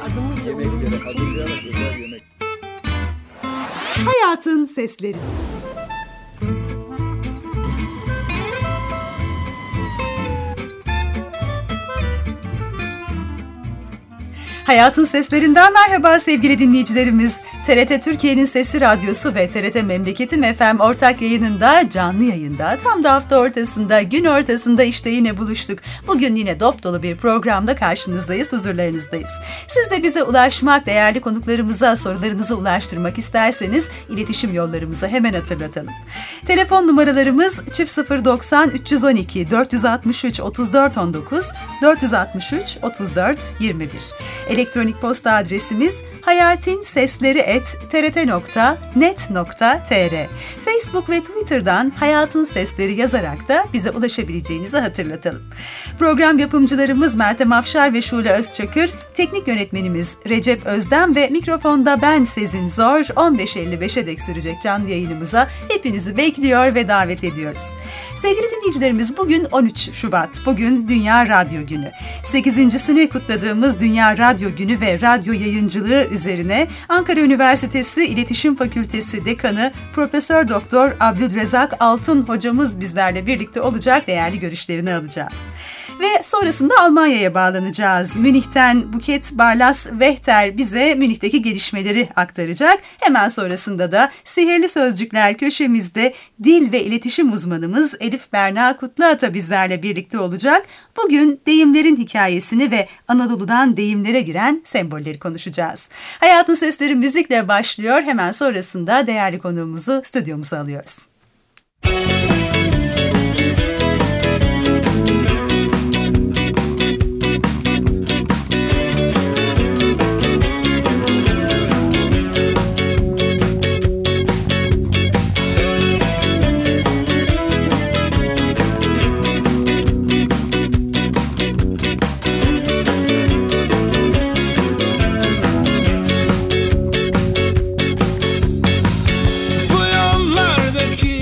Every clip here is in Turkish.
adımız bile Yemekleri hazırlayarak özel yemek. Hayatın sesleri. Hayatın seslerinden merhaba sevgili dinleyicilerimiz. TRT Türkiye'nin Sesi Radyosu ve TRT Memleketim FM ortak yayınında, canlı yayında, tam da hafta ortasında, gün ortasında işte yine buluştuk. Bugün yine dop dolu bir programda karşınızdayız, huzurlarınızdayız. Siz de bize ulaşmak, değerli konuklarımıza sorularınızı ulaştırmak isterseniz iletişim yollarımızı hemen hatırlatalım. Telefon numaralarımız 090 312 463 34 19 463 34 21. Elektronik posta adresimiz hayatinsesleri@trt.net.tr. Facebook ve Twitter'dan Hayatın Sesleri yazarak da bize ulaşabileceğinizi hatırlatalım. Program yapımcılarımız Meltem Afşar ve Şule Özçakır, teknik yönetmenimiz Recep Özdem ve mikrofonda ben Sezin Zor. 15.55'e dek sürecek canlı yayınımıza hepinizi bekliyor ve davet ediyoruz. Sevgili dinleyicilerimiz, bugün 13 Şubat. Bugün Dünya Radyo Günü. 8.sini kutladığımız Dünya Radyo Günü ve radyo yayıncılığı üzerine Ankara Üniversitesi İletişim Fakültesi Dekanı Profesör Doktor Abdülrezzak Altun hocamız bizlerle birlikte olacak, değerli görüşlerini alacağız. Ve sonrasında Almanya'ya bağlanacağız. Münih'ten Buket Barlas-Wächter bize Münih'teki gelişmeleri aktaracak. Hemen sonrasında da Sihirli Sözcükler köşemizde dil ve iletişim uzmanımız Elif Berna Kutluata bizlerle birlikte olacak. Bugün deyimlerin hikayesini ve Anadolu'dan deyimlere giren sembolleri konuşacağız. Hayatın Sesleri müzikle başlıyor. Hemen sonrasında değerli konuğumuzu stüdyomuza alıyoruz. Bu yollardaki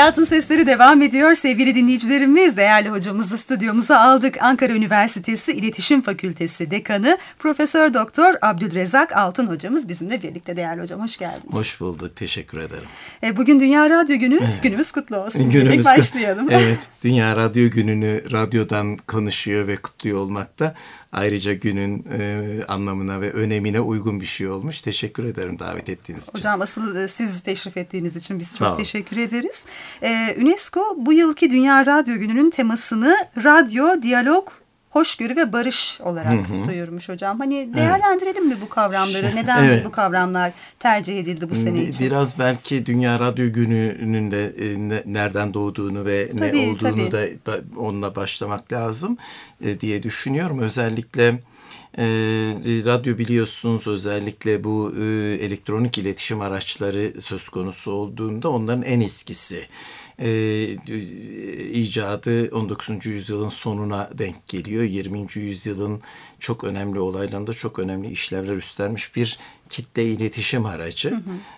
Hayatın Sesleri devam ediyor. Sevgili dinleyicilerimiz, değerli hocamızı stüdyomuza aldık. Ankara Üniversitesi İletişim Fakültesi Dekanı Profesör Doktor Abdülrezzak Altın hocamız bizimle birlikte. Değerli hocam, hoş geldiniz. Hoş bulduk, teşekkür ederim. Bugün Dünya Radyo Günü, günümüz kutlu olsun. Günümüz başlayalım. Evet, Dünya Radyo Günü'nü radyodan konuşuyor ve kutluyor olmak da ayrıca günün anlamına ve önemine uygun bir şey olmuş. Teşekkür ederim davet ettiğiniz için. Hocam, asıl siz teşrif ettiğiniz için biz çok teşekkür ederiz. UNESCO bu yılki Dünya Radyo Günü'nün temasını radyo, diyalog, hoşgörü ve barış olarak duyurmuş hocam. Hani değerlendirelim mi bu kavramları? Neden bu kavramlar tercih edildi bu sene için? Biraz belki Dünya Radyo Günü'nün de nereden doğduğunu ve ne olduğunu da onunla başlamak lazım diye düşünüyorum. Özellikle radyo, biliyorsunuz, özellikle bu elektronik iletişim araçları söz konusu olduğunda onların en eskisi. İcadı 19. yüzyılın sonuna denk geliyor. 20. yüzyılın çok önemli olaylarında çok önemli işlevler üstlenmiş bir kitle iletişim aracı.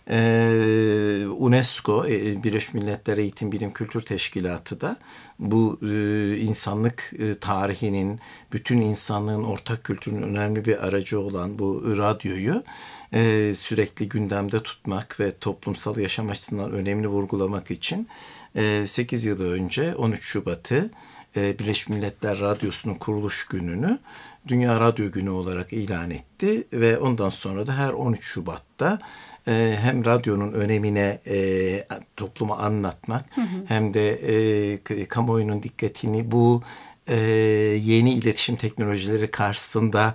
UNESCO, Birleşmiş Milletler Eğitim Bilim Kültür Teşkilatı da bu insanlık tarihinin, bütün insanlığın ortak kültürünün önemli bir aracı olan bu radyoyu sürekli gündemde tutmak ve toplumsal yaşam açısından önemli vurgulamak için 8 yıl önce 13 Şubat'ı Birleşmiş Milletler Radyosu'nun kuruluş gününü Dünya Radyo Günü olarak ilan etti ve ondan sonra da her 13 Şubat'ta hem radyonun önemine topluma anlatmak hem de kamuoyunun dikkatini bu yeni iletişim teknolojileri karşısında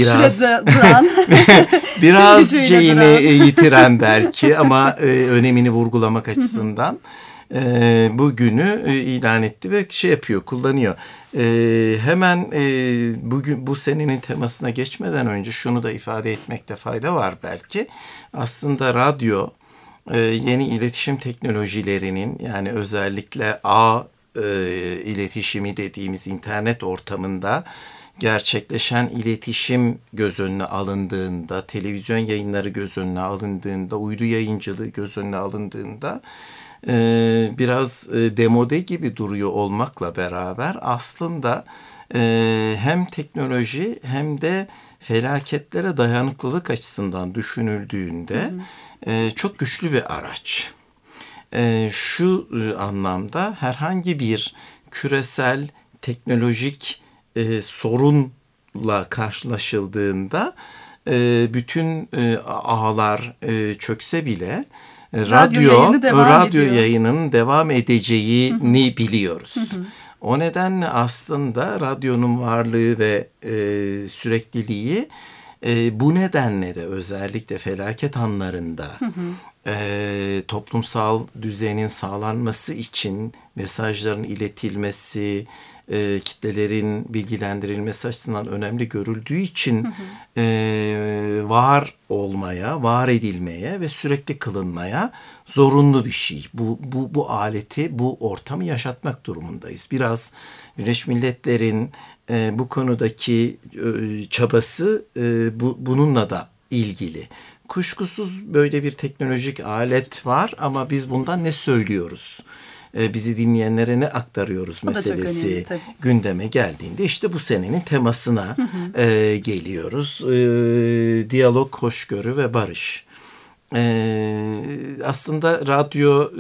biraz yitiren belki ama önemini vurgulamak açısından bugünü ilan etti ve kullanıyor. Hemen bugün bu senenin temasına geçmeden önce şunu da ifade etmekte fayda var belki. Aslında radyo yeni iletişim teknolojilerinin, yani özellikle iletişimi dediğimiz internet ortamında gerçekleşen iletişim göz önüne alındığında, televizyon yayınları göz önüne alındığında, uydu yayıncılığı göz önüne alındığında biraz demode gibi duruyor olmakla beraber aslında hem teknoloji hem de felaketlere dayanıklılık açısından düşünüldüğünde çok güçlü bir araç. Şu anlamda herhangi bir küresel teknolojik sorunla karşılaşıldığında bütün ağlar çökse bile radyo yayınının devam edeceğini biliyoruz. O nedenle aslında radyonun varlığı ve sürekliliği bu nedenle de özellikle felaket anlarında toplumsal düzenin sağlanması için mesajların iletilmesi, kitlelerin bilgilendirilmesi açısından önemli görüldüğü için var olmaya, var edilmeye ve sürekli kılınmaya zorunlu bir şey. Bu aleti, bu ortamı yaşatmak durumundayız. Biraz Birleşmiş Milletler'in bu konudaki çabası bununla da ilgili. Kuşkusuz böyle bir teknolojik alet var ama biz bundan ne söylüyoruz? Bizi dinleyenlere ne aktarıyoruz meselesi gündeme geldiğinde işte bu senenin temasına geliyoruz. Diyalog, hoşgörü ve barış. Aslında radyo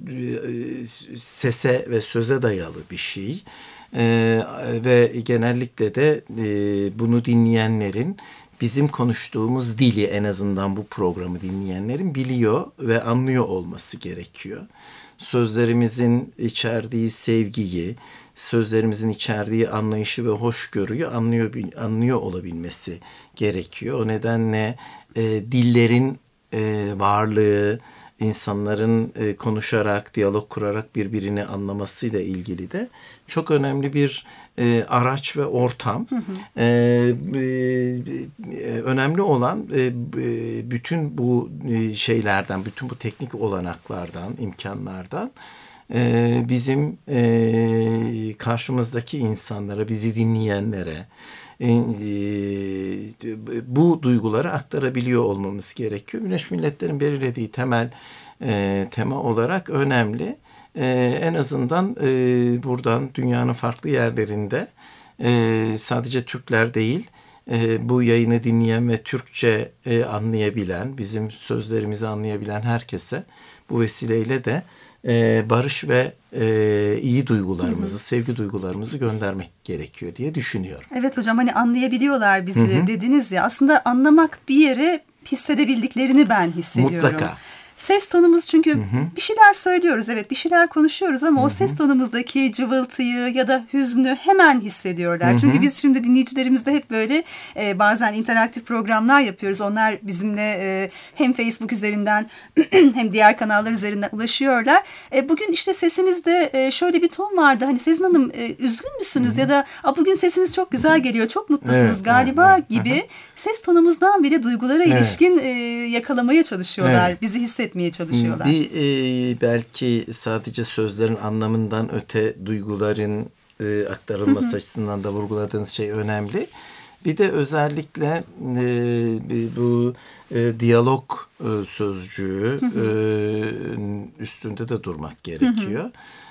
sese ve söze dayalı bir şey ve genellikle de bunu dinleyenlerin bizim konuştuğumuz dili, en azından bu programı dinleyenlerin biliyor ve anlıyor olması gerekiyor. Sözlerimizin içerdiği sevgiyi, sözlerimizin içerdiği anlayışı ve hoşgörüyü anlıyor olabilmesi gerekiyor. O nedenle dillerin varlığı, insanların konuşarak, diyalog kurarak birbirini anlamasıyla ilgili de çok önemli bir araç ve ortam. Önemli olan bütün bu şeylerden, bütün bu teknik olanaklardan, imkanlardan bizim karşımızdaki insanlara, bizi dinleyenlere bu duyguları aktarabiliyor olmamız gerekiyor. Birleşmiş Milletler'in belirlediği temel tema olarak önemli. En azından buradan dünyanın farklı yerlerinde sadece Türkler değil, bu yayını dinleyen ve Türkçe anlayabilen, bizim sözlerimizi anlayabilen herkese bu vesileyle de barış ve iyi duygularımızı, sevgi duygularımızı göndermek gerekiyor diye düşünüyorum. Evet hocam, hani anlayabiliyorlar bizi dediniz ya, aslında anlamak bir yere hissedebildiklerini ben hissediyorum. Mutlaka. Ses tonumuz, çünkü bir şeyler söylüyoruz, evet, bir şeyler konuşuyoruz ama o ses tonumuzdaki cıvıltıyı ya da hüznü hemen hissediyorlar. Çünkü biz şimdi dinleyicilerimizle hep böyle bazen interaktif programlar yapıyoruz. Onlar bizimle hem Facebook üzerinden hem diğer kanallar üzerinden ulaşıyorlar. Bugün işte sesinizde şöyle bir ton vardı. Hani Sezin Hanım, üzgün müsünüz ya da bugün sesiniz çok güzel geliyor, çok mutlusunuz galiba gibi ses tonumuzdan bile duygulara ilişkin yakalamaya çalışıyorlar. Bizi hissetmeye çalışıyorlar. Belki sadece sözlerin anlamından öte duyguların aktarılması açısından da vurguladığınız şey önemli. Bir de özellikle bu diyalog sözcüğü üstünde de durmak gerekiyor.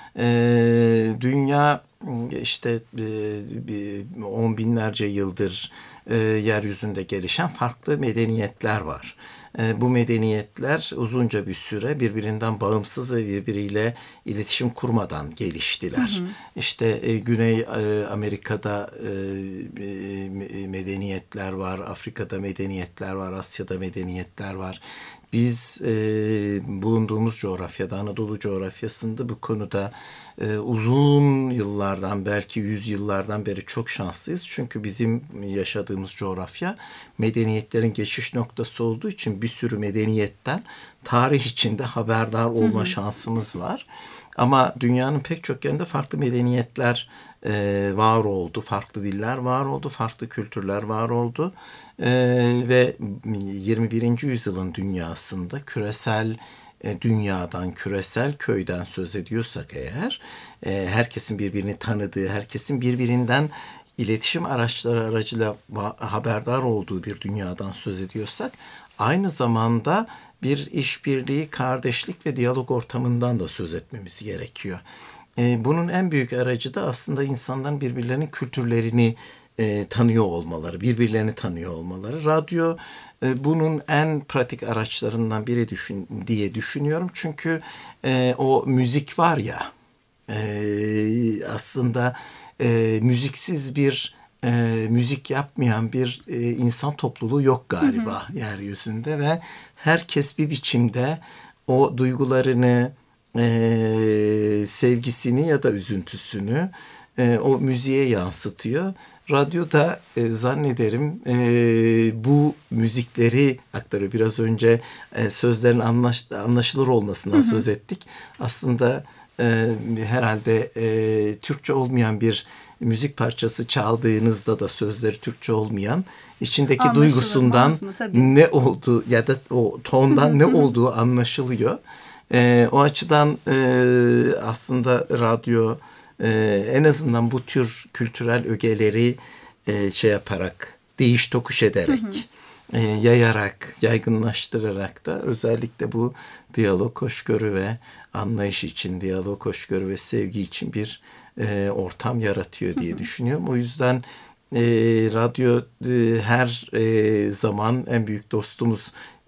Dünya işte 10 binlerce yıldır yeryüzünde gelişen farklı medeniyetler var. Bu medeniyetler uzunca bir süre birbirinden bağımsız ve birbiriyle iletişim kurmadan geliştiler. İşte Güney Amerika'da medeniyetler var, Afrika'da medeniyetler var, Asya'da medeniyetler var. Biz bulunduğumuz coğrafyada, Anadolu coğrafyasında bu konuda uzun yıllardan, belki 100 yıllardan beri çok şanslıyız. Çünkü bizim yaşadığımız coğrafya medeniyetlerin geçiş noktası olduğu için bir sürü medeniyetten tarih içinde haberdar olma şansımız var. Ama dünyanın pek çok yerinde farklı medeniyetler var oldu, farklı diller var oldu, farklı kültürler var oldu. Ve 21. yüzyılın dünyasında küresel dünyadan, küresel köyden söz ediyorsak eğer, herkesin birbirini tanıdığı, herkesin birbirinden iletişim araçları aracılığıyla haberdar olduğu bir dünyadan söz ediyorsak, aynı zamanda bir işbirliği, kardeşlik ve diyalog ortamından da söz etmemiz gerekiyor. Bunun en büyük aracı da aslında insanların birbirlerinin kültürlerini tanıyor olmaları, birbirlerini tanıyor olmaları. Radyo bunun en pratik araçlarından biri diye düşünüyorum. Çünkü o müzik var ya, aslında müziksiz bir müzik yapmayan bir insan topluluğu yok galiba yeryüzünde ve herkes bir biçimde o duygularını, sevgisini ya da üzüntüsünü o müziğe yansıtıyor. Radyoda zannederim bu müzikleri aktarıyor. Biraz önce sözlerin anlaşılır olmasından söz ettik. Aslında herhalde Türkçe olmayan bir müzik parçası çaldığınızda da sözleri Türkçe olmayan, içindeki duygusundan ne olduğu ya da o tondan ne olduğu anlaşılıyor. O açıdan aslında radyo en azından bu tür kültürel ögeleri yaparak, değiş tokuş ederek, yayarak, yaygınlaştırarak da özellikle bu diyalog, hoşgörü ve anlayış için, diyalog, hoşgörü ve sevgi için bir ortam yaratıyor diye düşünüyorum. O yüzden radyo her zaman en büyük dostumuz.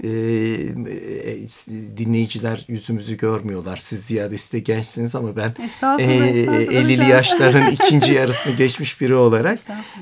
Dinleyiciler yüzümüzü görmüyorlar. Siz ziyadesi de gençsiniz ama ben 50'li yaşların ikinci yarısını geçmiş biri olarak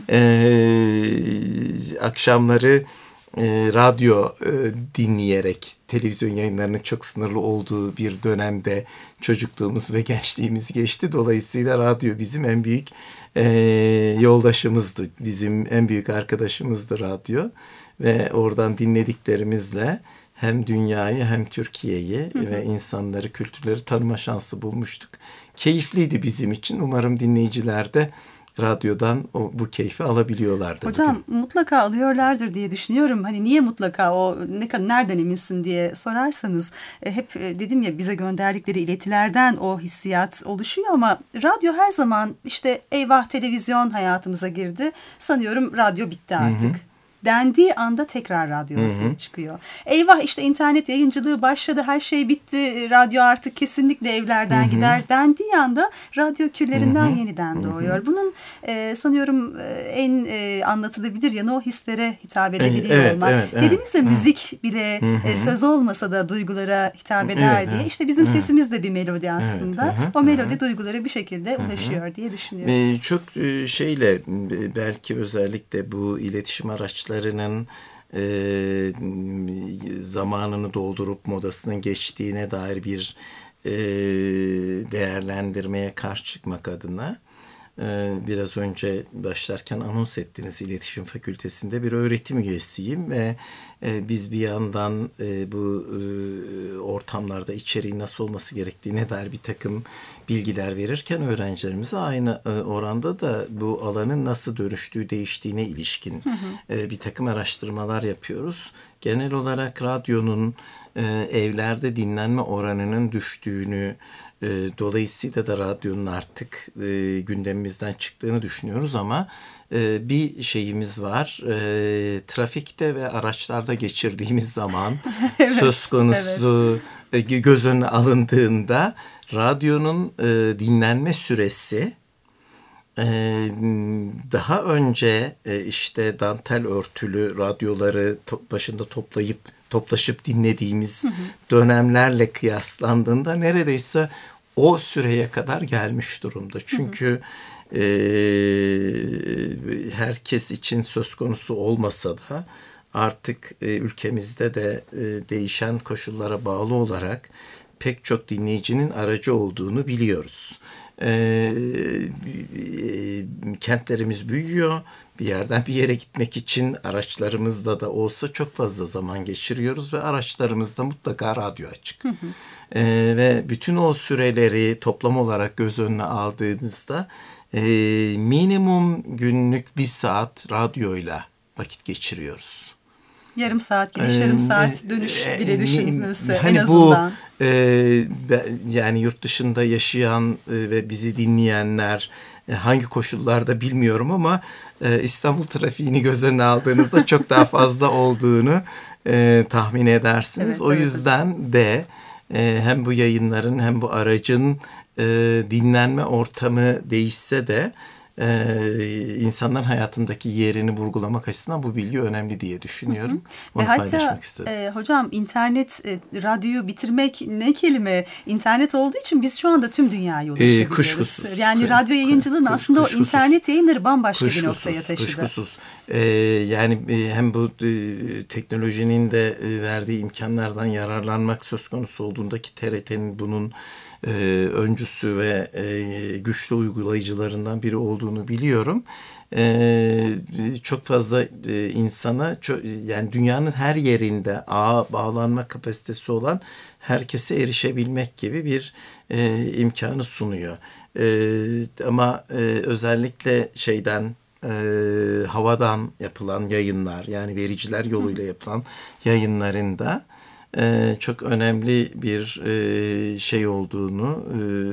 akşamları radyo dinleyerek, televizyon yayınlarının çok sınırlı olduğu bir dönemde çocukluğumuz ve gençliğimiz geçti. Dolayısıyla radyo bizim en büyük yoldaşımızdı. Bizim en büyük arkadaşımızdı radyo. Ve oradan dinlediklerimizle hem dünyayı hem Türkiye'yi ve insanları, kültürleri tanıma şansı bulmuştuk. Keyifliydi bizim için. Umarım dinleyiciler de radyodan bu keyfi alabiliyorlardır. Hocam bugün mutlaka alıyorlardır diye düşünüyorum. Hani niye mutlaka, o nereden eminsin diye sorarsanız, hep dedim ya, bize gönderdikleri iletilerden o hissiyat oluşuyor ama radyo her zaman işte eyvah televizyon hayatımıza girdi, sanıyorum radyo bitti artık dendiği anda tekrar radyo ortaya çıkıyor. Eyvah işte internet yayıncılığı başladı, her şey bitti, radyo artık kesinlikle evlerden gider dendiği anda radyo küllerinden yeniden doğuyor. Bunun sanıyorum en anlatılabilir yanı o hislere hitap edebiliyor olmak. Dediniz ya müzik bile söz olmasa da duygulara hitap eder diye. İşte bizim sesimiz de bir melodi aslında. O melodi duygulara bir şekilde ulaşıyor diye düşünüyorum. Çok şeyle belki özellikle bu iletişim araçlarının zamanını doldurup modasının geçtiğine dair bir değerlendirmeye karşı çıkmak adına biraz önce başlarken anons ettiniz. İletişim Fakültesi'nde bir öğretim üyesiyim ve biz bir yandan bu ortamlarda içeriğin nasıl olması gerektiğine dair bir takım bilgiler verirken öğrencilerimize aynı oranda da bu alanın nasıl dönüştüğü, değiştiğine ilişkin bir takım araştırmalar yapıyoruz. Genel olarak radyonun evlerde dinlenme oranının düştüğünü, dolayısıyla da radyonun artık gündemimizden çıktığını düşünüyoruz ama bir şeyimiz var. Trafikte ve araçlarda geçirdiğimiz zaman söz konusu göz önüne alındığında radyonun dinlenme süresi daha önce işte dantel örtülü radyoları başında toplaşıp dinlediğimiz dönemlerle kıyaslandığında neredeyse o süreye kadar gelmiş durumda. Çünkü herkes için söz konusu olmasa da artık ülkemizde de değişen koşullara bağlı olarak pek çok dinleyicinin aracı olduğunu biliyoruz. Kentlerimiz büyüyor. Bir yerden bir yere gitmek için araçlarımızda da olsa çok fazla zaman geçiriyoruz ve araçlarımızda mutlaka radyo açık. Ve bütün o süreleri toplam olarak göz önüne aldığımızda minimum günlük 1 saat radyoyla vakit geçiriyoruz. Yarım saat gidiş, yarım saat dönüş bile düşünülse hani en azından. Yani yurt dışında yaşayan ve bizi dinleyenler hangi koşullarda bilmiyorum ama İstanbul trafiğini göz önüne aldığınızda çok daha fazla olduğunu tahmin edersiniz. Evet, o yüzden de hem bu yayınların hem bu aracın dinlenme ortamı değişse de insanların hayatındaki yerini vurgulamak açısından bu bilgi önemli diye düşünüyorum. Onu paylaşmak istedim. Hocam internet, radyoyu bitirmek ne kelime? İnternet olduğu için biz şu anda tüm dünyaya ulaşabiliyoruz. Kuşkusuz. Yani radyo yayıncılığının aslında o internet yayınları bambaşka bir noktaya taşıdı. Kuşkusuz. Yani hem bu teknolojinin de verdiği imkanlardan yararlanmak söz konusu olduğundaki TRT'nin bunun öncüsü ve güçlü uygulayıcılarından biri olduğunu biliyorum. Çok fazla insana, yani dünyanın her yerinde ağa bağlanma kapasitesi olan herkese erişebilmek gibi bir imkanı sunuyor. Ama özellikle havadan yapılan yayınlar, yani vericiler yoluyla yapılan yayınlarında çok önemli bir şey olduğunu,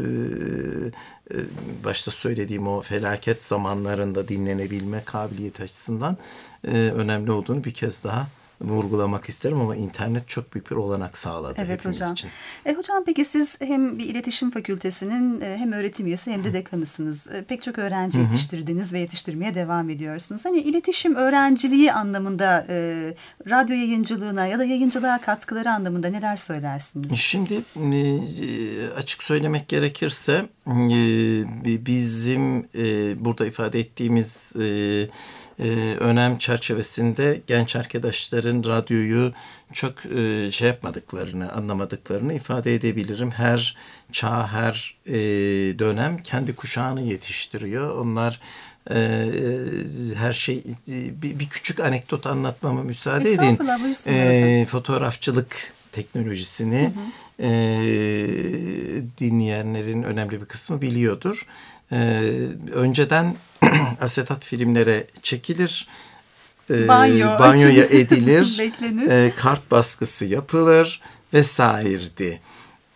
başta söylediğim o felaket zamanlarında dinlenebilme kabiliyeti açısından önemli olduğunu bir kez daha vurgulamak isterim ama internet çok büyük bir olanak sağladı hepimiz hocam. için. Hocam peki siz hem bir iletişim fakültesinin hem öğretim üyesi hem de dekanısınız. Pek çok öğrenci yetiştirdiniz ve yetiştirmeye devam ediyorsunuz. Hani iletişim öğrenciliği anlamında radyo yayıncılığına ya da yayıncılığa katkıları anlamında neler söylersiniz? Şimdi açık söylemek gerekirse bizim burada ifade ettiğimiz önem çerçevesinde genç arkadaşların radyoyu çok yapmadıklarını, anlamadıklarını ifade edebilirim. Her çağ, her dönem kendi kuşağını yetiştiriyor. Onlar her şey, bir küçük anekdot anlatmama müsaade edin. Fotoğrafçılık teknolojisini dinleyenlerin önemli bir kısmı biliyordur. Önceden asetat filmlere çekilir, banyoya edilir, kart baskısı yapılır vesairedi.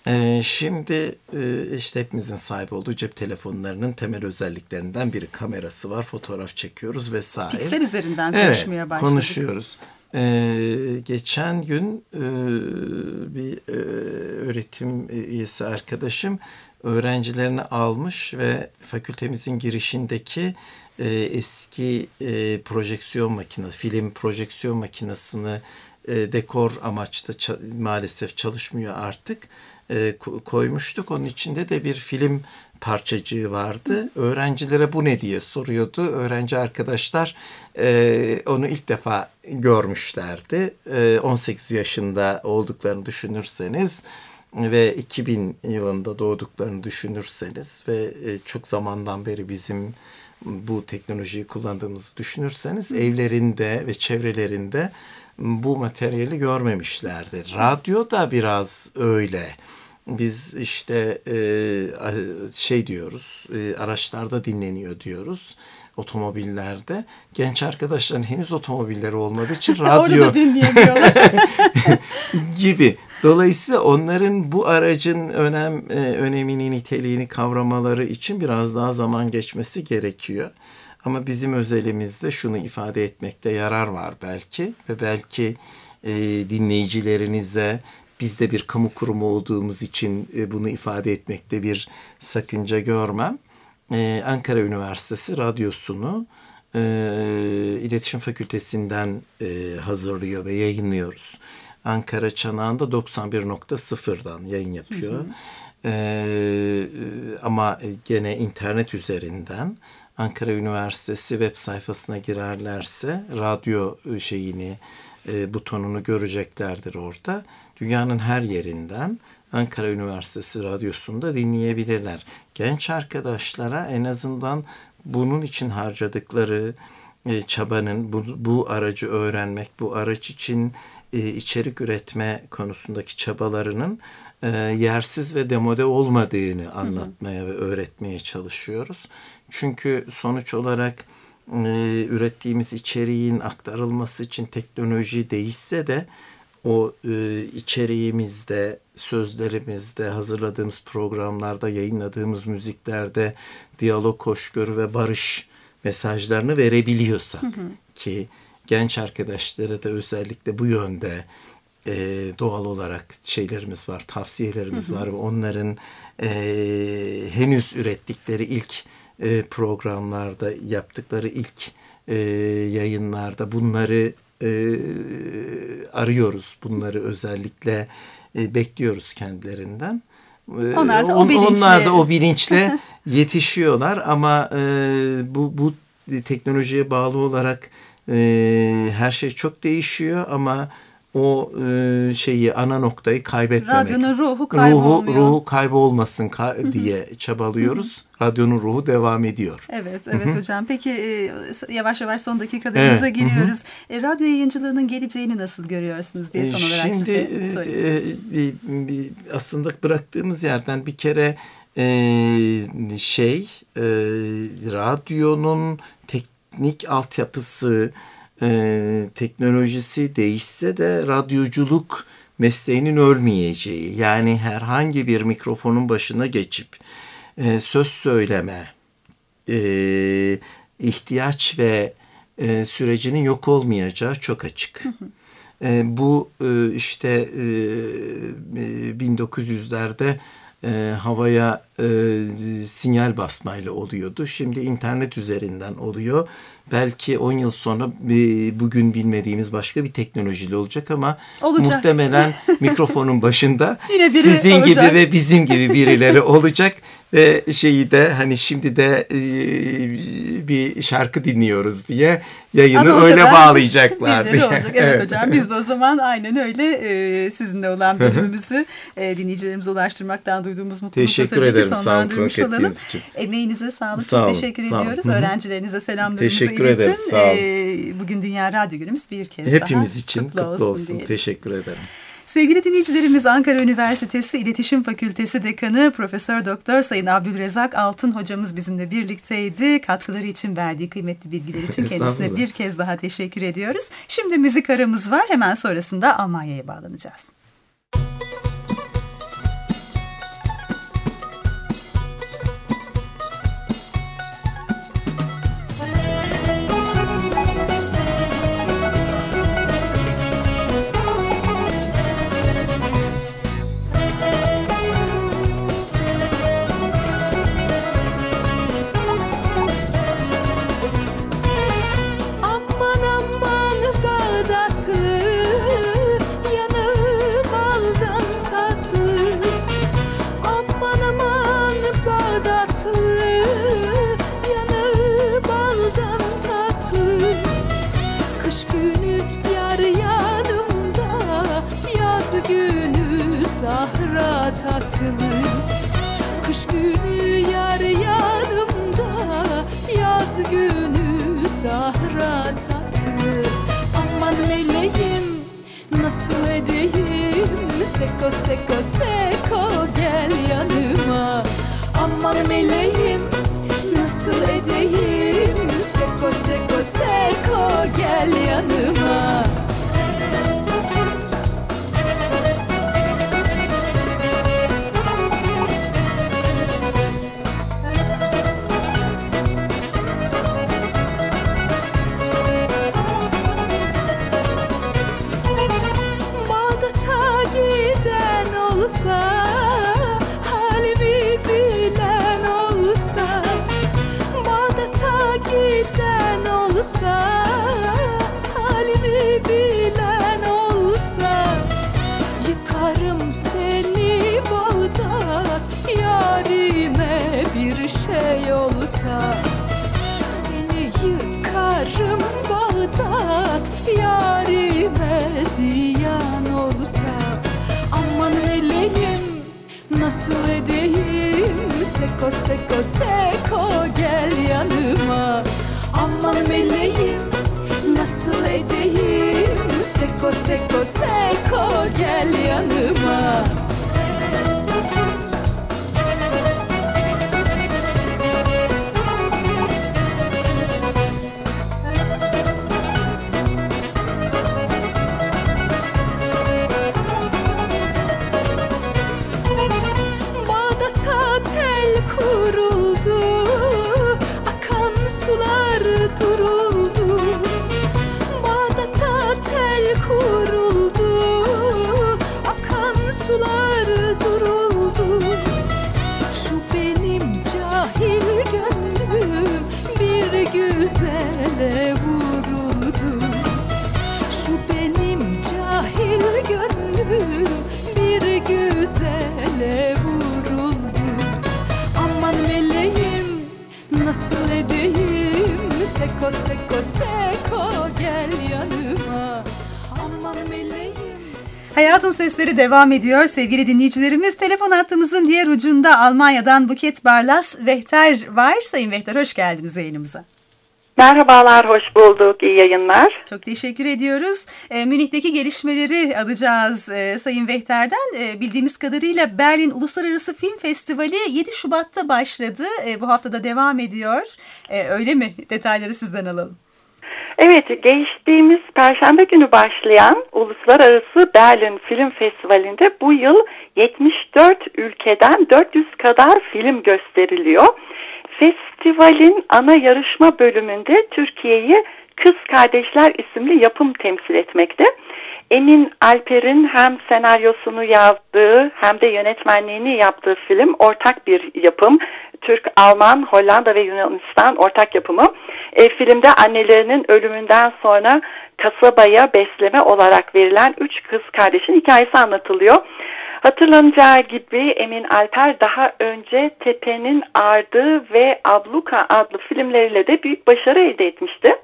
Şimdi işte hepimizin sahip olduğu cep telefonlarının temel özelliklerinden biri kamerası var. Fotoğraf çekiyoruz vesaire. Piksel üzerinden konuşmaya başladık. Konuşuyoruz. Geçen gün bir öğretim üyesi arkadaşım öğrencilerini almış ve fakültemizin girişindeki eski projeksiyon makinesi, film projeksiyon makinesini dekor amaçlı maalesef çalışmıyor artık. Koymuştuk. Onun içinde de bir film parçacığı vardı. Öğrencilere bu ne diye soruyordu. Öğrenci arkadaşlar onu ilk defa görmüşlerdi. 18 yaşında olduklarını düşünürseniz ve 2000 yılında doğduklarını düşünürseniz ve çok zamandan beri bizim bu teknolojiyi kullandığımızı düşünürseniz evlerinde ve çevrelerinde bu materyali görmemişlerdir. Radyo da biraz öyle. Biz işte diyoruz, araçlarda dinleniyor diyoruz, otomobillerde. Genç arkadaşların henüz otomobilleri olmadığı için radyo orada da dinleyemiyorlar. gibi. Dolayısıyla onların bu aracın önemini, niteliğini kavramaları için biraz daha zaman geçmesi gerekiyor. Ama bizim özelimizde şunu ifade etmekte yarar var belki ve belki dinleyicilerinize biz de bir kamu kurumu olduğumuz için bunu ifade etmekte bir sakınca görmem. Ankara Üniversitesi radyosunu İletişim Fakültesi'nden hazırlıyor ve yayınlıyoruz. Ankara Çanağı'nda 91.0'dan yayın yapıyor. Ama gene internet üzerinden Ankara Üniversitesi web sayfasına girerlerse radyo butonunu göreceklerdir orada. Dünyanın her yerinden Ankara Üniversitesi radyosunda dinleyebilirler. Genç arkadaşlara en azından bunun için harcadıkları çabanın, bu aracı öğrenmek, bu araç için içerik üretme konusundaki çabalarının yersiz ve demode olmadığını anlatmaya ve öğretmeye çalışıyoruz. Çünkü sonuç olarak ürettiğimiz içeriğin aktarılması için teknoloji değişse de o içeriğimizde, sözlerimizde, hazırladığımız programlarda, yayınladığımız müziklerde diyalog, hoşgörü ve barış mesajlarını verebiliyorsak ki genç arkadaşlara da özellikle bu yönde doğal olarak şeylerimiz var, tavsiyelerimiz var ve onların henüz ürettikleri ilk programlarda, yaptıkları ilk yayınlarda bunları arıyoruz. Bunları özellikle bekliyoruz kendilerinden. Onlar da o bilinçle yetişiyorlar ama bu teknolojiye bağlı olarak her şey çok değişiyor ama o ana noktayı kaybetmemek. Radyonun ruhu kaybolmuyor. Ruhu kaybolmasın diye çabalıyoruz. Radyonun ruhu devam ediyor. Evet hocam. Peki yavaş yavaş son dakikalarımıza giriyoruz. Radyo yayıncılığının geleceğini nasıl görüyorsunuz diye son olarak size sorayım. Aslında bıraktığımız yerden bir kere radyonun teknik altyapısı, teknolojisi değişse de radyoculuk mesleğinin ölmeyeceği, yani herhangi bir mikrofonun başına geçip söz söyleme ihtiyaç ve sürecinin yok olmayacağı çok açık. Bu işte 1900'lerde havaya sinyal basmayla oluyordu. Şimdi internet üzerinden oluyor. Belki 10 yıl sonra bugün bilmediğimiz başka bir teknolojiyle olacak ama muhtemelen mikrofonun başında sizin olacak gibi ve bizim gibi birileri olacak ve şimdi de bir şarkı dinliyoruz diye yayını öyle bağlayacaklar diye. Olacak. Evet hocam, biz de o zaman aynen öyle sizinle olan bölümümüzü dinleyicilerimize ulaştırmaktan duyduğumuz mutlulukla tabii ki sonlandırmış olalım. Emeğinize sağlık. Teşekkür ediyoruz. Öğrencilerinize selamlarımızı teşekkür ederiz. Sağ olun. Bugün Dünya Radyo Günümüz bir kez hepimiz daha için kutlu olsun. Teşekkür ederim. Sevgili dinleyicilerimiz, Ankara Üniversitesi İletişim Fakültesi Dekanı Profesör Doktor Sayın Abdülrezzak Altun hocamız bizimle birlikteydi. Katkıları için, verdiği kıymetli bilgiler için kendisine bir kez daha teşekkür ediyoruz. Şimdi müzik aramız var. Hemen sonrasında Almanya'ya bağlanacağız. tatlı. Kış günü yar yanımda, yaz günü sahra tatlı. Aman meleğim nasıl edeyim, seko seko seko gel yanıma. Aman meleğim nasıl edeyim, seko seko seko gel yanıma. Seni yıkarım Bağdat, yarime ziyan olsa. Aman meleğim nasıl edeyim, seko seko seko gel yanıma. Aman meleğim nasıl edeyim, seko seko seko gel yanıma. Seko seko seko gel yanıma. Aman meleğim. Hayatın Sesleri devam ediyor sevgili dinleyicilerimiz. Telefon hattımızın diğer ucunda Almanya'dan Buket Barlas Vehter var. Sayın Vehter hoş geldiniz yayınımıza. Merhabalar, hoş bulduk. İyi yayınlar. Çok teşekkür ediyoruz. Münih'teki gelişmeleri alacağız Sayın Vehter'den. Bildiğimiz kadarıyla Berlin Uluslararası Film Festivali 7 Şubat'ta başladı. Bu haftada devam ediyor. Öyle mi? Detayları sizden alalım. Evet, geçtiğimiz Perşembe günü başlayan Uluslararası Berlin Film Festivali'nde bu yıl 74 ülkeden 400 kadar film gösteriliyor. Festivalin ana yarışma bölümünde Türkiye'yi Kız Kardeşler isimli yapım temsil etmekte. Emin Alper'in hem senaryosunu yazdığı hem de yönetmenliğini yaptığı film ortak bir yapım. Türk, Alman, Hollanda ve Yunanistan ortak yapımı. Filmde annelerinin ölümünden sonra kasabaya besleme olarak verilen 3 kız kardeşin hikayesi anlatılıyor. Hatırlanacağı gibi Emin Alper daha önce Tepe'nin Ardı ve Abluka adlı filmleriyle de büyük başarı elde etmişti.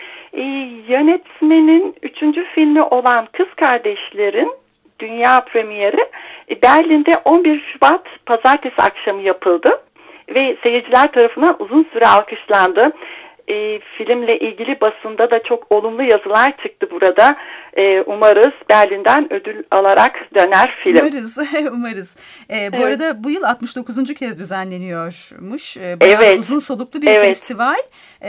Yönetmenin 3. filmi olan Kız Kardeşler'in dünya premieri Berlin'de 11 Şubat pazartesi akşamı yapıldı ve seyirciler tarafından uzun süre alkışlandı. Filmle ilgili basında da çok olumlu yazılar çıktı burada. Umarız Berlin'den ödül alarak döner film. Umarız. Bu arada bu yıl 69. kez düzenleniyormuş. Evet. Uzun soluklu bir festival.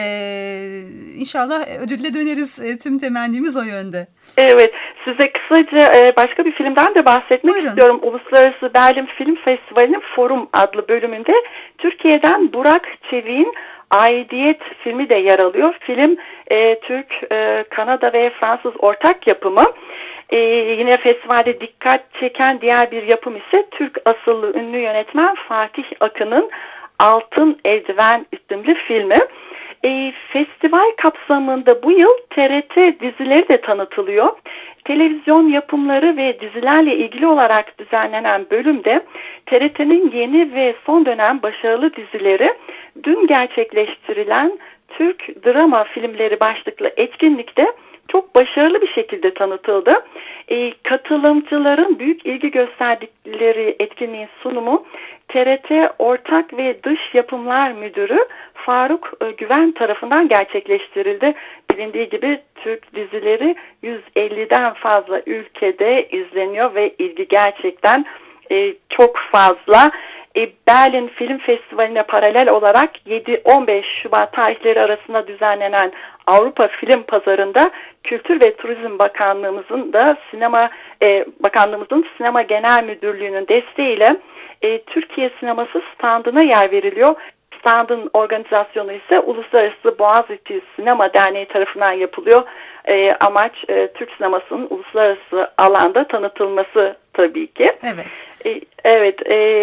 İnşallah ödülle döneriz. Tüm temennimiz o yönde. Evet. Size kısaca başka bir filmden de bahsetmek istiyorum. Uluslararası Berlin Film Festivali'nin Forum adlı bölümünde Türkiye'den Burak Çevik'in Aidiyet filmi de yer alıyor. Film Türk, Kanada ve Fransız ortak yapımı. Yine festivalde dikkat çeken diğer bir yapım ise Türk asıllı ünlü yönetmen Fatih Akın'ın Altın Eldiven isimli filmi. Festival kapsamında bu yıl TRT dizileri de tanıtılıyor. Televizyon yapımları ve dizilerle ilgili olarak düzenlenen bölümde TRT'nin yeni ve son dönem başarılı dizileri dün gerçekleştirilen Türk drama filmleri başlıklı etkinlikte çok başarılı bir şekilde tanıtıldı. Katılımcıların büyük ilgi gösterdikleri etkinliğin sunumu TRT Ortak ve Dış Yapımlar Müdürü Faruk Güven tarafından gerçekleştirildi. Bilindiği gibi Türk dizileri 150'den fazla ülkede izleniyor ve ilgi gerçekten çok fazla. Berlin Film Festivali'ne paralel olarak 7-15 Şubat tarihleri arasında düzenlenen Avrupa Film Pazarı'nda Kültür ve Turizm Bakanlığımızın da Sinema Genel Müdürlüğü'nün desteğiyle Türkiye sineması standına yer veriliyor. Standın organizasyonu ise Uluslararası Boğaziçi Sinema Derneği tarafından yapılıyor. Amaç Türk sinemasının uluslararası alanda tanıtılması tabii ki. Evet.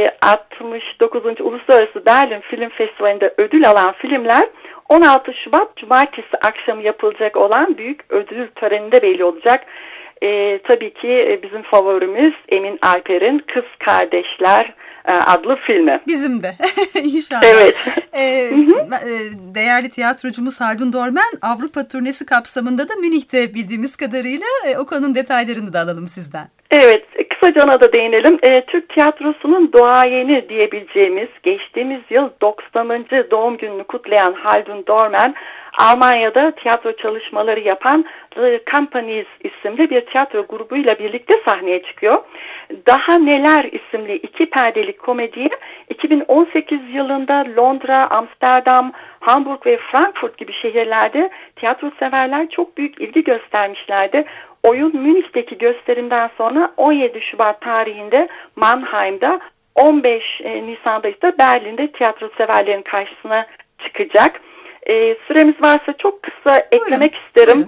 69. Uluslararası Berlin Film Festivali'nde ödül alan filmler 16 Şubat Cumartesi akşamı yapılacak olan büyük ödül töreninde belli olacak. Tabii ki bizim favorimiz Emin Alper'in Kız Kardeşler adlı filmi. Bizim de inşallah. Evet. Değerli tiyatrocumuz Haldun Dormen Avrupa turnesi kapsamında da Münih'te bildiğimiz kadarıyla o konunun detaylarını da alalım sizden. Evet, kısaca ona da değinelim. Türk tiyatrosunun duayeni diyebileceğimiz geçtiğimiz yıl 90. doğum gününü kutlayan Haldun Dormen, Almanya'da tiyatro çalışmaları yapan The Companies isimli bir tiyatro grubuyla birlikte sahneye çıkıyor. Daha Neler isimli 2 perdelik komediye 2018 yılında Londra, Amsterdam, Hamburg ve Frankfurt gibi şehirlerde tiyatro severler çok büyük ilgi göstermişlerdi. Oyun Münih'teki gösterimden sonra 17 Şubat tarihinde Mannheim'da, 15 Nisan'da ise Berlin'de tiyatro severlerin karşısına çıkacak. Süremiz varsa çok kısa eklemek isterim.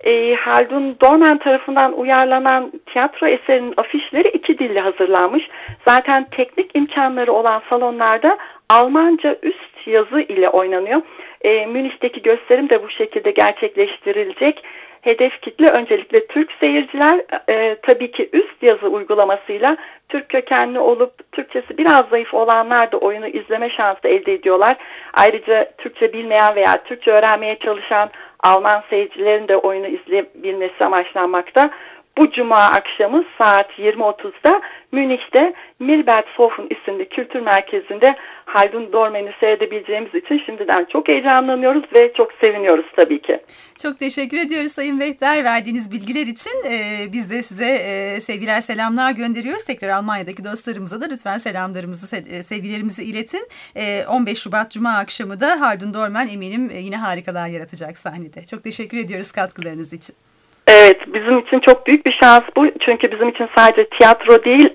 Haldun Dormen tarafından uyarlanan tiyatro eserinin afişleri 2 dille hazırlanmış. Zaten teknik imkanları olan salonlarda Almanca üst yazı ile oynanıyor. Münih'teki gösterim de bu şekilde gerçekleştirilecek. Hedef kitle öncelikle Türk seyirciler, tabii ki üst yazı uygulamasıyla Türk kökenli olup Türkçesi biraz zayıf olanlar da oyunu izleme şansı elde ediyorlar. Ayrıca Türkçe bilmeyen veya Türkçe öğrenmeye çalışan Alman seyircilerin de oyunu izleyebilmesi amaçlanmakta. Bu cuma akşamı saat 20.30'da Münih'te Milbertshofen isimli kültür merkezinde Haldun Dormen'i seyredebileceğimiz için şimdiden çok heyecanlanıyoruz ve çok seviniyoruz tabii ki. Çok teşekkür ediyoruz Sayın Vehter verdiğiniz bilgiler için. Biz de size sevgiler, selamlar gönderiyoruz. Tekrar Almanya'daki dostlarımıza da lütfen selamlarımızı, sevgilerimizi iletin. 15 Şubat Cuma akşamı da Haldun Dormen eminim yine harikalar yaratacak sahnede. Çok teşekkür ediyoruz katkılarınız için. Evet, bizim için çok büyük bir şans bu. Çünkü bizim için sadece tiyatro değil,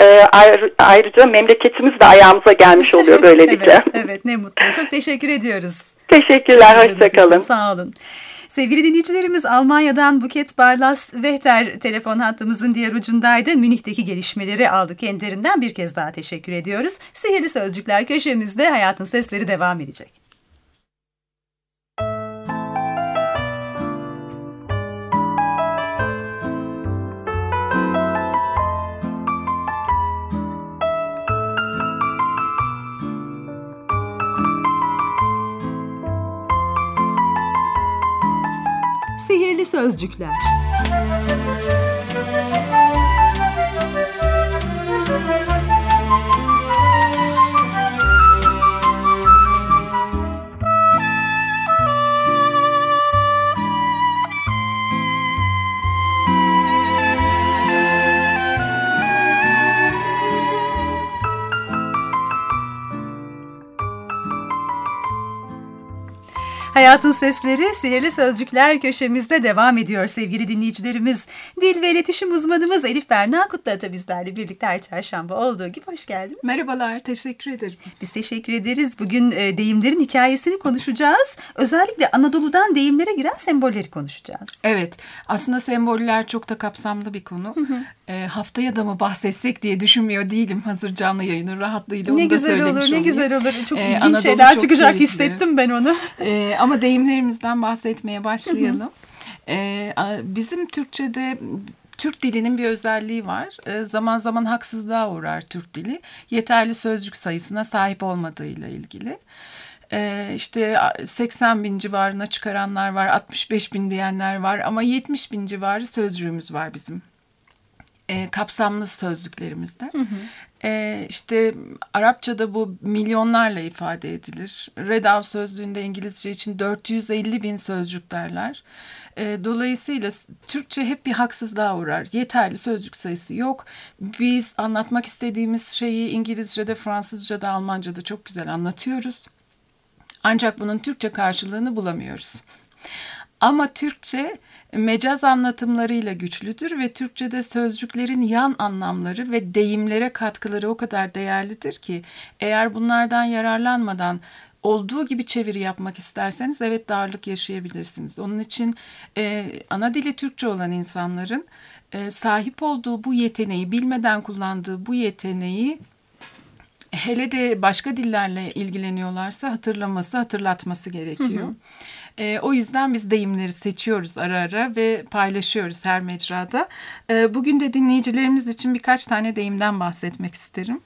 ayrıca memleketimiz de ayağımıza gelmiş oluyor böylelikle. evet, ne mutlu. Çok teşekkür ediyoruz. Teşekkürler, hoşçakalın. Sağ olun. Sevgili dinleyicilerimiz, Almanya'dan Buket Barlas Vehter telefon hattımızın diğer ucundaydı. Münih'teki gelişmeleri aldı kendilerinden, bir kez daha teşekkür ediyoruz. Sihirli Sözcükler köşemizde Hayatın Sesleri devam edecek. Sihirli Sözcükler. Hayatın Sesleri Sihirli Sözcükler köşemizde devam ediyor sevgili dinleyicilerimiz. Dil ve iletişim uzmanımız Elif Berna Kutlu da bizlerle birlikte her çarşamba olduğu gibi hoş geldiniz. Merhabalar, teşekkür ederim. Biz teşekkür ederiz. Bugün deyimlerin hikayesini konuşacağız. Özellikle Anadolu'dan deyimlere giren sembolleri konuşacağız. Evet, aslında semboller çok da kapsamlı bir konu. Haftaya da mı bahsetsek diye düşünmüyor değilim hazır canlı yayının rahatlığıyla. Ne onu da güzel olur, olayım. ne güzel olur. Çok ilginç Anadolu şeyler çok çıkacak, keyifli. hissettim ben onu. Ama deyimlerimizden bahsetmeye başlayalım. Bizim Türkçe'de Türk dilinin bir özelliği var. Zaman zaman haksızlığa uğrar Türk dili. Yeterli sözcük sayısına sahip olmadığıyla ilgili. İşte 80 bin civarına çıkaranlar var, 65 bin diyenler var ama 70 bin civarı sözcüğümüz var bizim. Kapsamlı sözlüklerimizde. İşte Arapçada bu milyonlarla ifade edilir. Redav sözlüğünde İngilizce için 450 bin sözcük derler. Dolayısıyla Türkçe hep bir haksızlığa uğrar. Yeterli sözcük sayısı yok. Biz anlatmak istediğimiz şeyi İngilizce'de, Fransızca'da, Almanca'da çok güzel anlatıyoruz. Ancak bunun Türkçe karşılığını bulamıyoruz. Ama Türkçe mecaz anlatımlarıyla güçlüdür ve Türkçe'de sözcüklerin yan anlamları ve deyimlere katkıları o kadar değerlidir ki eğer bunlardan yararlanmadan olduğu gibi çeviri yapmak isterseniz evet darlık yaşayabilirsiniz. Onun için ana dili Türkçe olan insanların sahip olduğu bu yeteneği, bilmeden kullandığı bu yeteneği hele de başka dillerle ilgileniyorlarsa hatırlatması gerekiyor. O yüzden biz deyimleri seçiyoruz ara ara ve paylaşıyoruz her mecrada. Bugün de dinleyicilerimiz için birkaç tane deyimden bahsetmek isterim.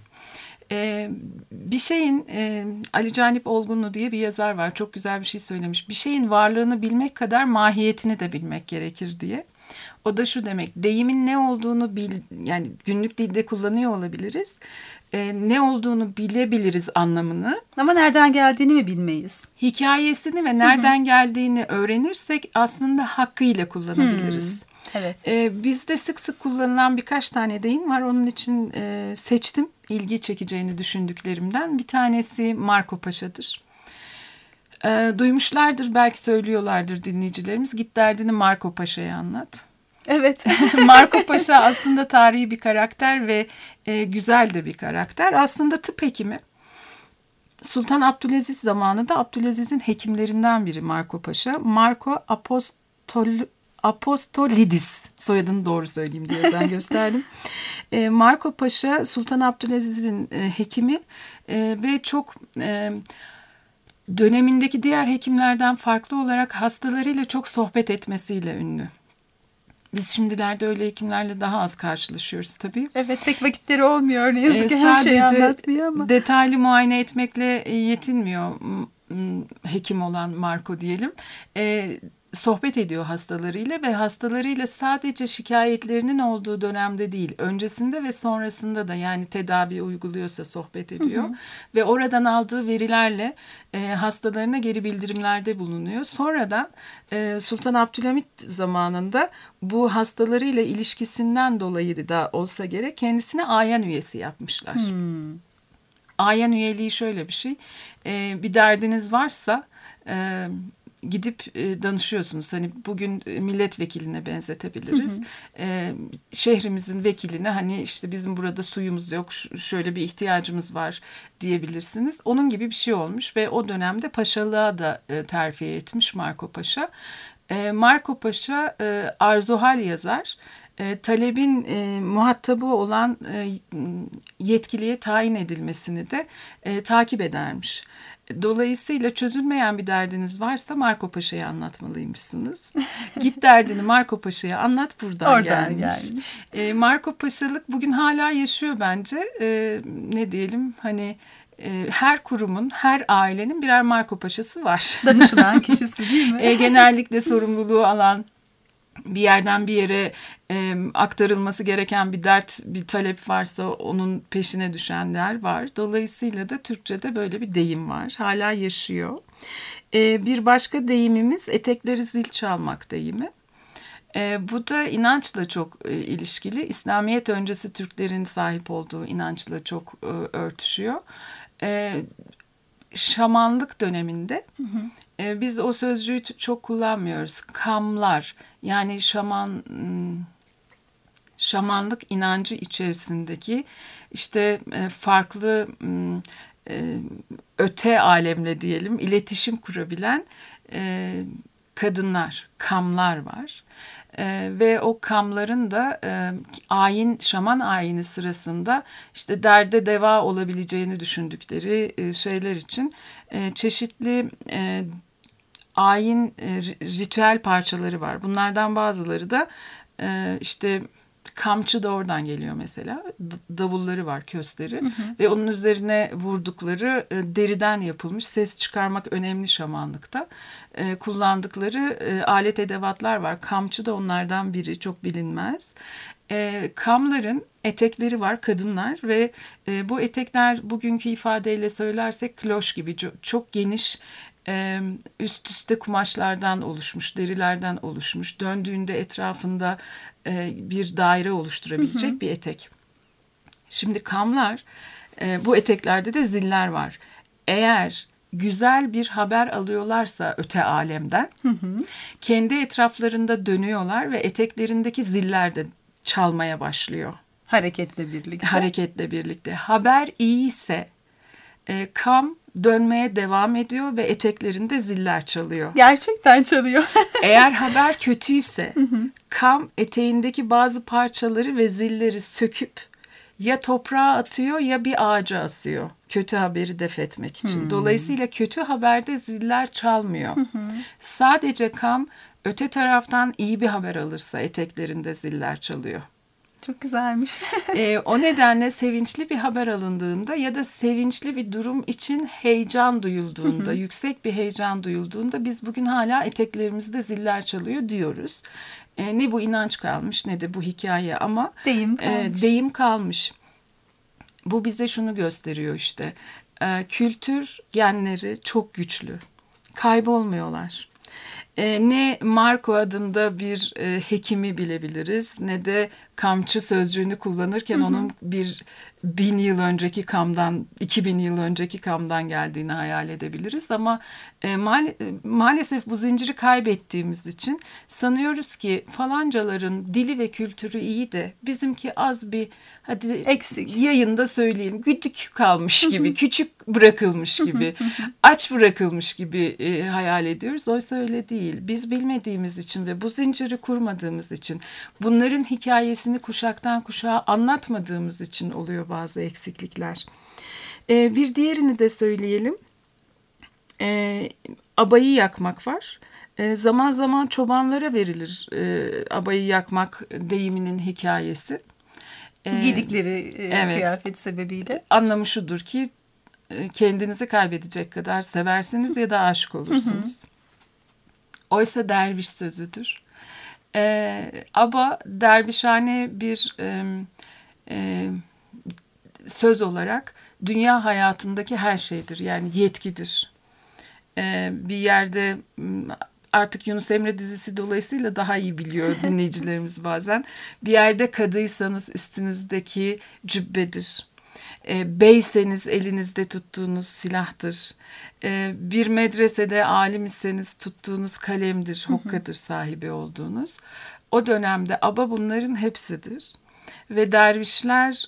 Bir şeyin, Ali Canip Olgunlu diye bir yazar var, çok güzel bir şey söylemiş. Bir şeyin varlığını bilmek kadar mahiyetini de bilmek gerekir diye. O da şu demek, deyimin ne olduğunu yani günlük dilde kullanıyor olabiliriz. Ne olduğunu bilebiliriz anlamını. Ama nereden geldiğini mi bilmeyiz? Hikayesini ve nereden geldiğini öğrenirsek aslında hakkıyla kullanabiliriz. Evet. Bizde sık sık kullanılan birkaç tane deyim var. Onun için seçtim ilgi çekeceğini düşündüklerimden. Bir tanesi Marco Paşa'dır. Duymuşlardır, belki söylüyorlardır dinleyicilerimiz. Git derdini Marco Paşa'ya anlat. Evet. Marco Paşa aslında tarihi bir karakter ve güzel de bir karakter. Aslında tıp hekimi. Sultan Abdülaziz zamanında Abdülaziz'in hekimlerinden biri Marco Paşa. Marco Apostolidis, soyadını doğru söyleyeyim diye özen gösterdim. Marco Paşa Sultan Abdülaziz'in hekimi ve çok dönemindeki diğer hekimlerden farklı olarak hastalarıyla çok sohbet etmesiyle ünlü. Biz şimdilerde öyle hekimlerle daha az karşılaşıyoruz tabii. Evet, pek vakitleri olmuyor ne yazık ki her şeyi anlatmıyor ama. Detaylı muayene etmekle yetinmiyor hekim olan Marco diyelim. Sohbet ediyor hastalarıyla ve hastalarıyla sadece şikayetlerinin olduğu dönemde değil, öncesinde ve sonrasında da, yani tedavi uyguluyorsa sohbet ediyor. Ve oradan aldığı verilerle hastalarına geri bildirimlerde bulunuyor. Sonradan Sultan Abdülhamit zamanında bu hastalarıyla ilişkisinden dolayı da olsa gerek kendisine ayan üyesi yapmışlar. Ayan üyeliği şöyle bir şey, bir derdiniz varsa gidip danışıyorsunuz. Hani bugün milletvekiline benzetebiliriz. Şehrimizin vekiline hani işte bizim burada suyumuz yok, şöyle bir ihtiyacımız var diyebilirsiniz. Onun gibi bir şey olmuş ve o dönemde paşalığa da terfi etmiş Marco Paşa. Marco Paşa arzuhal yazar. Talebin muhatabı olan yetkiliye tayin edilmesini de takip edermiş. Dolayısıyla çözülmeyen bir derdiniz varsa Marco Paşa'ya anlatmalıymışsınız. Git derdini Marco Paşa'ya anlat, buradan gelmiş. Marco Paşalık bugün hala yaşıyor bence. Ne diyelim, hani her kurumun, her ailenin birer Marco Paşa'sı var. Danışılan kişisi değil mi? Genellikle sorumluluğu alan, bir yerden bir yere aktarılması gereken bir dert, bir talep varsa onun peşine düşenler var. Dolayısıyla da Türkçe'de böyle bir deyim var. Hala yaşıyor. Bir başka deyimimiz etekleri zil çalmak deyimi. Bu da inançla çok ilişkili. İslamiyet öncesi Türklerin sahip olduğu inançla çok örtüşüyor. Şamanlık döneminde biz o sözcüğü çok kullanmıyoruz. Kamlar, yani şamanlık inancı içerisindeki işte farklı öte alemle diyelim iletişim kurabilen kadınlar, kamlar var. Ve o kamların da şaman ayini sırasında işte derde deva olabileceğini düşündükleri şeyler için çeşitli ayin ritüel parçaları var. Bunlardan bazıları da işte Kamçı da oradan geliyor mesela. Davulları var, kösleri. Ve onun üzerine vurdukları deriden yapılmış, ses çıkarmak önemli şamanlıkta. Kullandıkları alet edevatlar var. Kamçı da onlardan biri, çok bilinmez. Kamların etekleri var, kadınlar ve bu etekler bugünkü ifadeyle söylersek kloş gibi çok geniş, üst üste kumaşlardan oluşmuş, derilerden oluşmuş, döndüğünde etrafında bir daire oluşturabilecek bir etek. Şimdi kamlar, bu eteklerde de ziller var. Eğer güzel bir haber alıyorlarsa öte alemden, kendi etraflarında dönüyorlar ve eteklerindeki ziller de çalmaya başlıyor. Hareketle birlikte. Hareketle birlikte. Haber iyiyse kam dönmeye devam ediyor ve eteklerinde ziller çalıyor. Gerçekten çalıyor. Eğer haber kötüyse kam eteğindeki bazı parçaları ve zilleri söküp ya toprağa atıyor ya bir ağaca asıyor. Kötü haberi def etmek için. Dolayısıyla kötü haberde ziller çalmıyor. Sadece kam öte taraftan iyi bir haber alırsa eteklerinde ziller çalıyor. Çok güzelmiş. O nedenle sevinçli bir haber alındığında ya da sevinçli bir durum için heyecan duyulduğunda, yüksek bir heyecan duyulduğunda biz bugün hala eteklerimizde ziller çalıyor diyoruz. Ne bu inanç kalmış ne de bu hikaye ama deyim kalmış. Bu bize şunu gösteriyor işte. Kültür genleri çok güçlü. Kaybolmuyorlar. Ne Marco adında bir hekimi bilebiliriz ne de kamçı sözcüğünü kullanırken onun bir 1000 yıl önceki kamdan, 2000 yıl önceki kamdan geldiğini hayal edebiliriz. Ama maalesef bu zinciri kaybettiğimiz için sanıyoruz ki falancaların dili ve kültürü iyi de bizimki az bir, hadi eksik, yayında söyleyelim, güdük kalmış gibi, küçük bırakılmış gibi, aç bırakılmış gibi hayal ediyoruz. Oysa öyle değil. Biz bilmediğimiz için ve bu zinciri kurmadığımız için, bunların hikayesini kuşaktan kuşağa anlatmadığımız için oluyor bazı eksiklikler. Bir diğerini de söyleyelim. Abayı yakmak var. Zaman zaman çobanlara verilir abayı yakmak deyiminin hikayesi. Giydikleri kıyafet sebebiyle. Anlamı şudur ki kendinizi kaybedecek kadar seversiniz ya da aşık olursunuz. Oysa derviş sözüdür. Aba dervişhane bir söz olarak dünya hayatındaki her şeydir. Yani yetkidir. Bir yerde artık Yunus Emre dizisi dolayısıyla daha iyi biliyor dinleyicilerimiz bazen. Bir yerde kadıysanız üstünüzdeki cübbedir. Beyseniz elinizde tuttuğunuz silahtır. Bir medresede alim iseniz tuttuğunuz kalemdir, hokkadır sahibi olduğunuz. O dönemde aba bunların hepsidir. Ve dervişler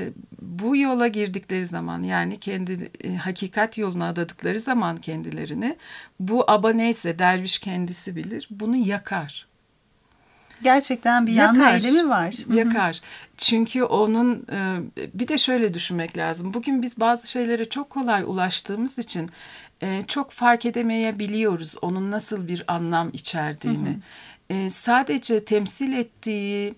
bu yola girdikleri zaman, yani kendi hakikat yoluna adadıkları zaman kendilerini, bu aba neyse derviş kendisi bilir, bunu yakar. Gerçekten bir yanma eylemi var. Yakar. Çünkü onun bir de şöyle düşünmek lazım. Bugün biz bazı şeylere çok kolay ulaştığımız için çok fark edemeyebiliyoruz onun nasıl bir anlam içerdiğini. Sadece temsil ettiği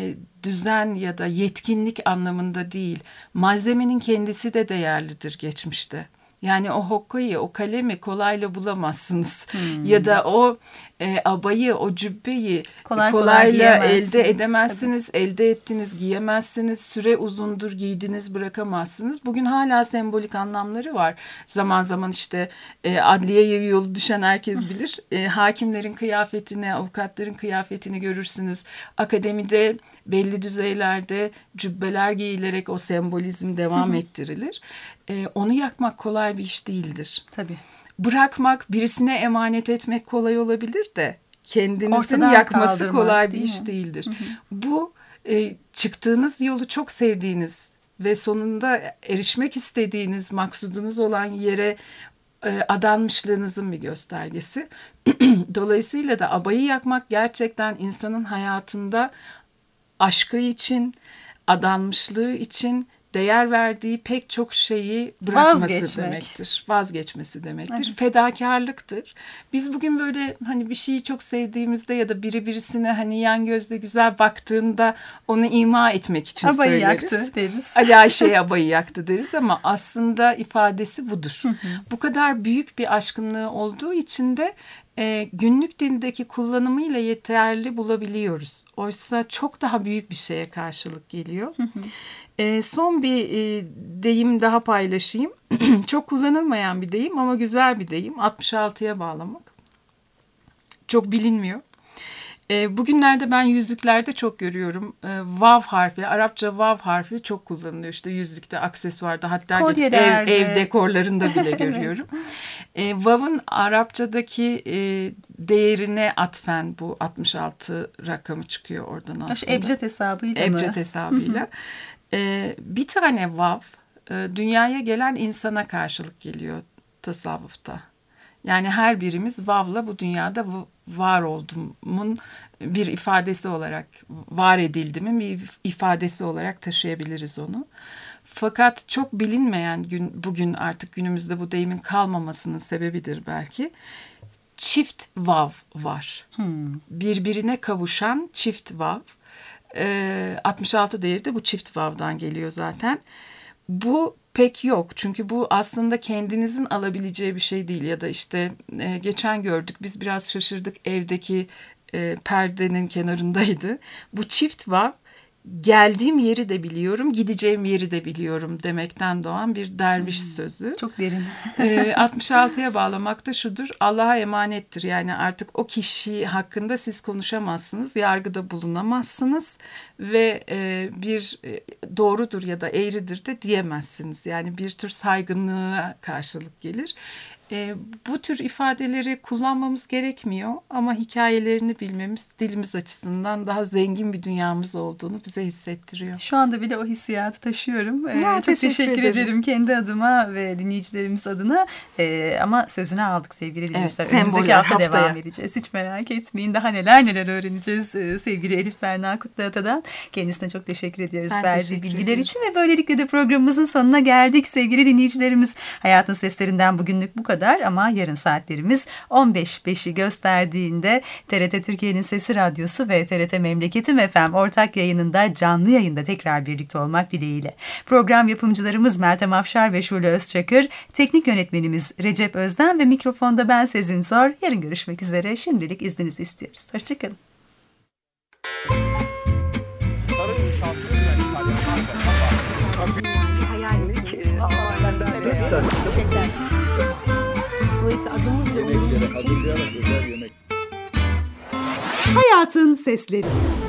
düzen ya da yetkinlik anlamında değil, malzemenin kendisi de değerlidir geçmişte. Yani o hokkayı, o kalemi kolayla bulamazsınız. Ya da o abayı, o cübbeyi kolayla elde edemezsiniz. Tabii. Elde ettiniz, giyemezsiniz. Süre uzundur, giydiniz, bırakamazsınız. Bugün hala sembolik anlamları var. Zaman zaman işte adliyeye yolu düşen herkes bilir. Hakimlerin kıyafetini, avukatların kıyafetini görürsünüz. Akademide belli düzeylerde cübbeler giyilerek o sembolizm devam ettirilir. Onu yakmak kolay bir iş değildir. Tabii. Bırakmak, birisine emanet etmek kolay olabilir de kendinizin ortadan yakması kolay bir iş değildir. Bu çıktığınız yolu çok sevdiğiniz ve sonunda erişmek istediğiniz, maksudunuz olan yere adanmışlığınızın bir göstergesi. Dolayısıyla da abayı yakmak gerçekten insanın hayatında aşkı için, adanmışlığı için değer verdiği pek çok şeyi bırakması Vazgeçmek. demektir. Vazgeçmesi demektir. Evet. Fedakarlıktır. Biz bugün böyle hani bir şeyi çok sevdiğimizde ya da birisine hani yan gözle güzel baktığında onu ima etmek için Abayı söyleriz. yaktı deriz. Ali Ayşe'ye abayı yaktı deriz ama aslında ifadesi budur. Bu kadar büyük bir aşkınlığı olduğu için de günlük dildeki kullanımıyla yeterli bulabiliyoruz. Oysa çok daha büyük bir şeye karşılık geliyor. Son bir deyim daha paylaşayım. Çok kullanılmayan bir deyim ama güzel bir deyim. 66'ya bağlamak. Çok bilinmiyor. Bugünlerde ben yüzüklerde çok görüyorum. Vav harfi, Arapça vav harfi çok kullanılıyor. İşte yüzükte, aksesuarda, hatta ev dekorlarında bile görüyorum. Vav'ın Arapçadaki değerine atfen bu 66 rakamı çıkıyor oradan aslında. Ebced hesabıyla mı? Ebced hesabıyla. Bir tane vav dünyaya gelen insana karşılık geliyor tasavvufta. Yani her birimiz vav'la bu dünyada var olduğumun bir ifadesi olarak, var edildiğimin bir ifadesi olarak taşıyabiliriz onu. Fakat çok bilinmeyen bugün artık günümüzde bu deyimin kalmamasının sebebidir belki. Çift vav var. Birbirine kavuşan çift vav. 66 değeri de bu çift vav'dan geliyor zaten. Bu pek yok çünkü bu aslında kendinizin alabileceği bir şey değil ya da işte geçen gördük biz biraz şaşırdık evdeki perdenin kenarındaydı. Bu çift vav geldiğim yeri de biliyorum, gideceğim yeri de biliyorum demekten doğan bir derviş sözü. Çok derin. 66'ya bağlamak da şudur, Allah'a emanettir. Yani artık o kişi hakkında siz konuşamazsınız, yargıda bulunamazsınız ve bir doğrudur ya da eğridir de diyemezsiniz. Yani bir tür saygınlığa karşılık gelir. Bu tür ifadeleri kullanmamız gerekmiyor ama hikayelerini bilmemiz dilimiz açısından daha zengin bir dünyamız olduğunu bize hissettiriyor. Şu anda bile o hissiyatı taşıyorum. Çok teşekkür ederim kendi adıma ve dinleyicilerimiz adına. Ama sözünü aldık sevgili dinleyiciler. Evet, önümüzdeki hafta haftaya devam edeceğiz. Hiç merak etmeyin. Daha neler öğreneceğiz sevgili Elif Berna Kutluata'dan. Kendisine çok teşekkür ediyoruz verdiği bilgiler için ve böylelikle de programımızın sonuna geldik sevgili dinleyicilerimiz. Hayatın Seslerinden bugünlük bu kadar ama yarın saatlerimiz 15.05'i gösterdiğinde TRT Türkiye'nin Sesi Radyosu ve TRT Memleketim FM ortak yayınında canlı yayında tekrar birlikte olmak dileğiyle. Program yapımcılarımız Meltem Afşar ve Şule Özçakır, teknik yönetmenimiz Recep Özden ve mikrofonda ben Sezin Zor. Yarın görüşmek üzere. Şimdilik izninizi istiyoruz. Hoşçakalın. Dolayısıyla adımız ve umurumuz için Hazırlayarak özel yemek. Hayatın Sesleri.